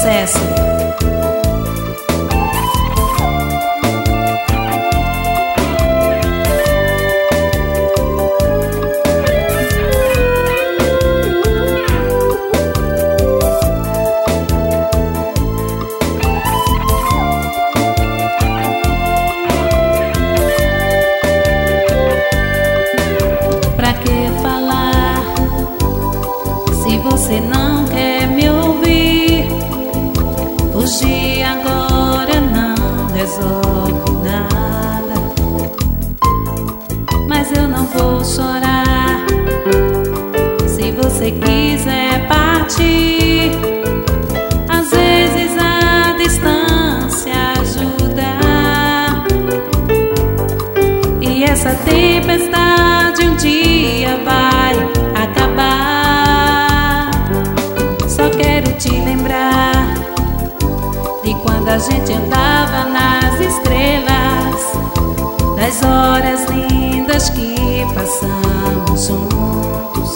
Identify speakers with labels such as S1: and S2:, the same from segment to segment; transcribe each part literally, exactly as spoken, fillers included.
S1: sucesso.
S2: Pra que falar se você não quer me ouvir? Fugir agora não resolve nada, mas eu não vou chorar. Se você quiser partir, às vezes a distância ajuda. E essa tempestade um dia vai acabar. Só quero te lembrar de quando a gente andava nas estrelas, das horas lindas que passamos juntos.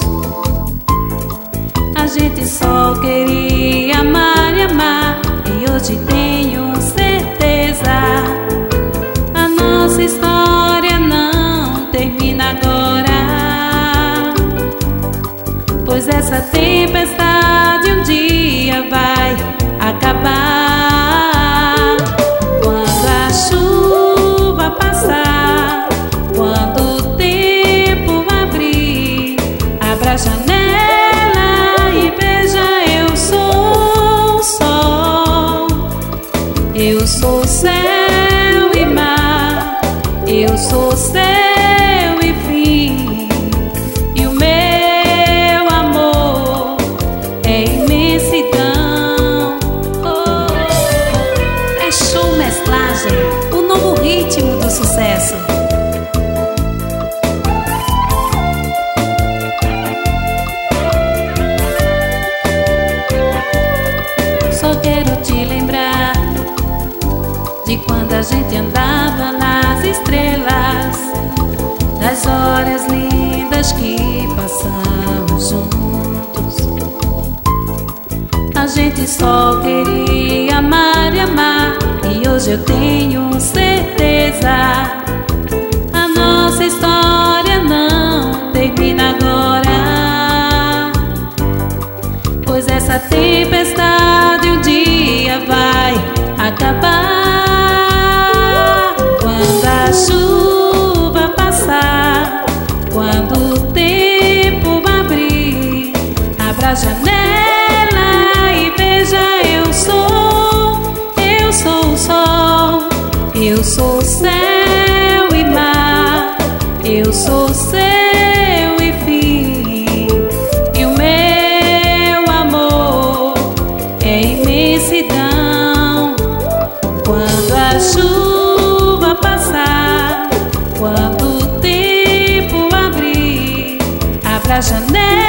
S2: A gente só queria amar e amar, e hoje tenho certeza a nossa história não termina agora, pois essa tempestade um dia vai acabar. Quando a chuva passar, quando o tempo abrir, abra a janela e veja, eu sou o sol, eu sou céu e mar, eu sou céu e fim, e o meu amor é imensidão. Oh, é show mesclagem, o novo ritmo do sucesso. Só quero te lembrar de quando a gente andava nas estrelas, das horas lindas que passamos juntos. A gente só queria amar e amar, e hoje eu tenho certeza a nossa história não termina agora, pois essa tempestade um dia vai acabar. Quando a chuva passar, quando o tempo abrir, abra a janela e veja, eu sou, eu sou o sol, eu sou céu e mar, eu sou céu e fim, e o meu amor é imensidão. Quando a chuva passar, quando o tempo abrir, abra a janela